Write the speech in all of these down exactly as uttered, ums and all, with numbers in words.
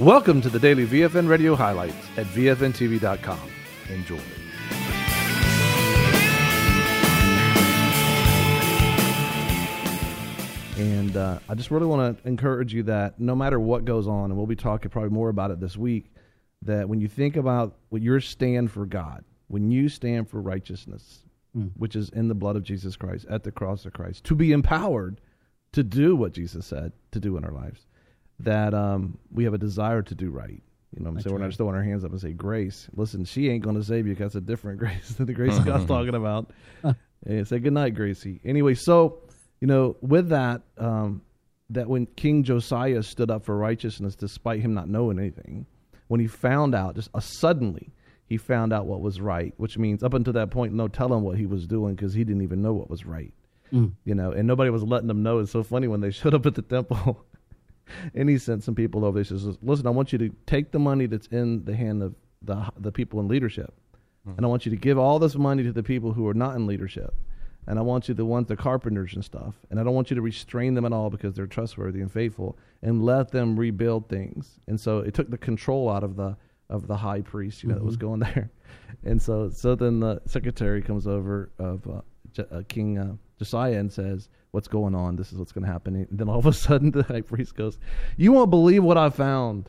Welcome to the daily V F N Radio highlights at V F N T V dot com. Enjoy. And uh, I just really want to encourage you that no matter what goes on, and we'll be talking probably more about it this week, that when you think about what your stand for God, when you stand for righteousness, mm. which is in the blood of Jesus Christ, at the cross of Christ, to be empowered to do what Jesus said to do in our lives, that um, we have a desire to do right. You know what I'm saying? We're not just throwing our hands up and say grace. Listen, she ain't going to save you because it's a different grace than the grace God's talking about. And say, good night, Gracie. Anyway, so, you know, with that, um, that when King Josiah stood up for righteousness, despite him not knowing anything, when he found out, just uh, suddenly, he found out what was right, which means up until that point, no telling what he was doing because he didn't even know what was right. Mm. You know, and nobody was letting him know. It's so funny when they showed up at the temple. And he sent some people over. He says, listen, I want you to take the money that's in the hand of the the people in leadership. Mm-hmm. And I want you to give all this money to the people who are not in leadership. And I want you to want the carpenters and stuff. And I don't want you to restrain them at all because they're trustworthy and faithful. And let them rebuild things. And so it took the control out of the of the high priest, you know, mm-hmm. that was going there. And so so then the secretary comes over of uh, J- uh, King uh, Josiah and says, what's going on? This is what's going to happen. And then all of a sudden the high priest goes, you won't believe what I found.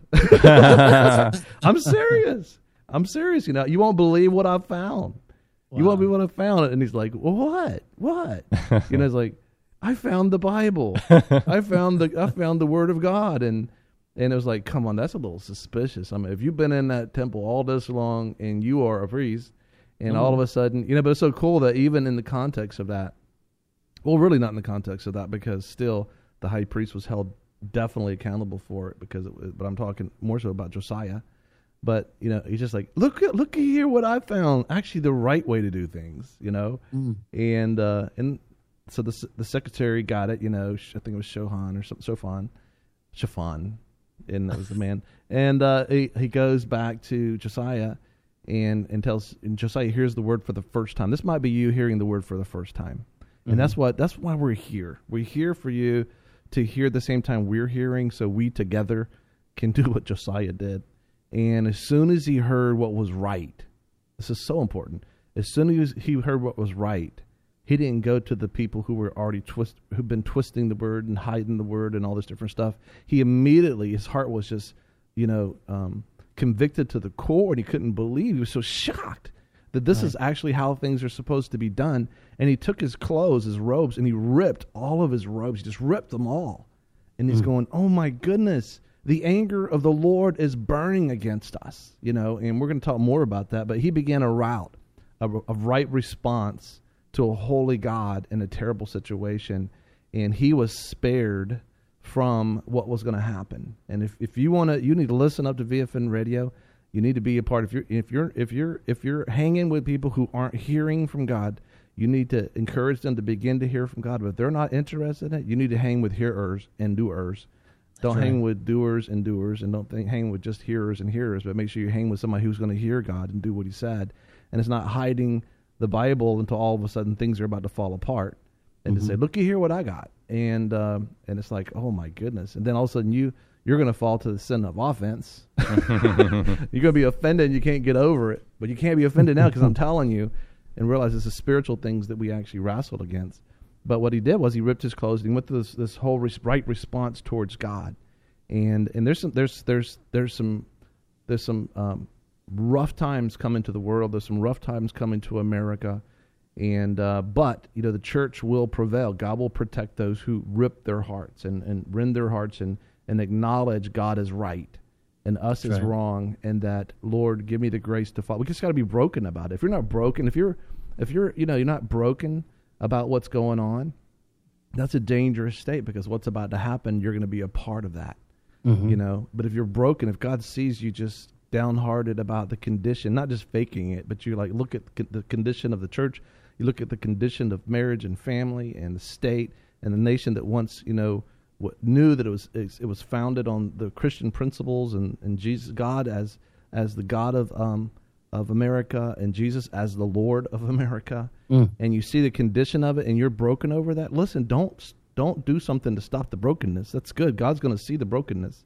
I'm serious. I'm serious. You know, you won't believe what I found. Wow. You won't believe what I found. And he's like, well, what? What? You know, it's like, I found the Bible. I found the I found the Word of God. And and it was like, come on, that's a little suspicious. I mean, if you've been in that temple all this long and you are a priest, and mm. all of a sudden, you know, but it's so cool that even in the context of that, well, really not in the context of that, because still the high priest was held definitely accountable for it. Because, it was, but I'm talking more so about Josiah. But you know, he's just like, look at look at here what I found. Actually, the right way to do things, you know. Mm. And uh, and so the the secretary got it. You know, I think it was Shohan or something, Shofan, Shaphan, and that was the man. And uh, he he goes back to Josiah and and tells and Josiah hears the word for the first time. This might be you hearing the word for the first time. And mm-hmm. that's what that's why we're here. We're here for you to hear the same time we're hearing, so we together can do what Josiah did. And as soon as he heard what was right, this is so important. As soon as he heard what was right, he didn't go to the people who were already twist, who've been twisting the word and hiding the word and all this different stuff. He immediately, his heart was just, you know, um, convicted to the core, and he couldn't believe. He was so shocked that this right. is actually how things are supposed to be done. And he took his clothes, his robes, and he ripped all of his robes. He just ripped them all. And he's mm. going, oh, my goodness, the anger of the Lord is burning against us. You know, and we're going to talk more about that. But he began a route, a, a right response to a holy God in a terrible situation. And he was spared from what was going to happen. And if, if you want to, you need to listen up to V F N Radio. You need to be a part. If you're if you're if you're if you're hanging with people who aren't hearing from God, you need to encourage them to begin to hear from God. But if they're not interested in it, you need to hang with hearers and doers. Don't right. hang with doers and doers, and don't think, hang with just hearers and hearers. But make sure you hang with somebody who's going to hear God and do what He said, and it's not hiding the Bible until all of a sudden things are about to fall apart, and mm-hmm. to say, "Look, you hear what I got," and um, and it's like, "Oh my goodness!" And then all of a sudden you. You're going to fall to the sin of offense. You're going to be offended and you can't get over it. But you can't be offended now because I'm telling you, and realize it's the spiritual things that we actually wrestled against. But what he did was he ripped his clothes and he went through this, this whole res- right response towards God. And and there's some there's there's there's some there's some um, rough times coming to the world. There's some rough times coming to America. And uh, but you know the church will prevail. God will protect those who rip their hearts and, and rend their hearts and and acknowledge God is right and us That's is right. wrong, and that, Lord, give me the grace to follow. We just got to be broken about it. If you're not broken, if you're, if you're, you know, you're not broken about what's going on, that's a dangerous state, because what's about to happen, you're going to be a part of that, mm-hmm. you know. But if you're broken, if God sees you just downhearted about the condition, not just faking it, but you like look at the condition of the church, you look at the condition of marriage and family and the state and the nation that once, you know, What, knew that it was it was founded on the Christian principles and, and Jesus, God as as the God of um of America, and Jesus as the Lord of America, mm. and you see the condition of it, and you're broken over that. Listen, don't don't do something to stop the brokenness. That's good. God's going to see the brokenness,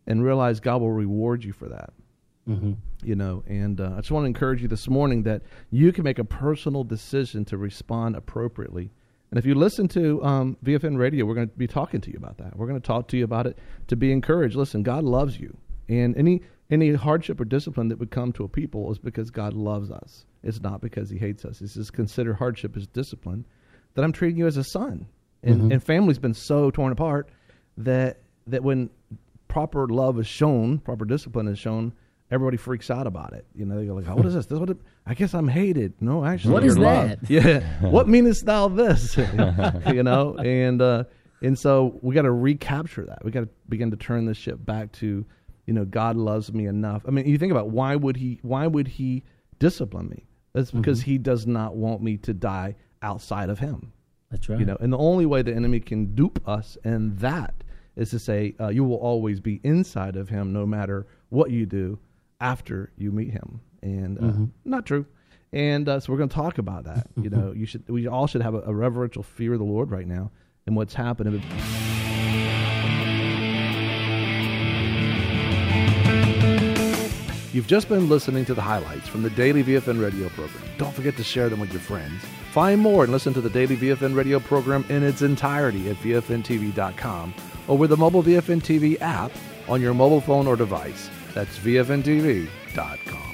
and realize God will reward you for that. Mm-hmm. You know, and uh, I just want to encourage you this morning that you can make a personal decision to respond appropriately. And if you listen to um, V F N Radio, we're going to be talking to you about that. We're going to talk to you about it to be encouraged. Listen, God loves you. And any any hardship or discipline that would come to a people is because God loves us. It's not because he hates us. It's just consider hardship as discipline, that I'm treating you as a son. And, Mm-hmm. and family's been so torn apart that that when proper love is shown, proper discipline is shown, everybody freaks out about it. You know, they go like, oh, what is this? This what it, I guess I'm hated. No, actually, What you're is loved. that? Yeah. What meanest thou this? You know, and uh, and so we got to recapture that. We got to begin to turn this ship back to, you know, God loves me enough. I mean, you think about why would he why would he discipline me? That's because mm-hmm. he does not want me to die outside of him. That's right. You know, and the only way the enemy can dupe us in that is to say uh, you will always be inside of him, no matter what you do after you meet him. And uh, mm-hmm. not true. And uh, so we're going to talk about that. You know, you should. We all should have a, a reverential fear of the Lord right now and what's happening. You've just been listening to the highlights from the Daily V F N Radio program. Don't forget to share them with your friends. Find more and listen to the Daily V F N Radio program in its entirety at V F N T V dot com or with the mobile V F N T V app on your mobile phone or device. That's V F N T V dot com.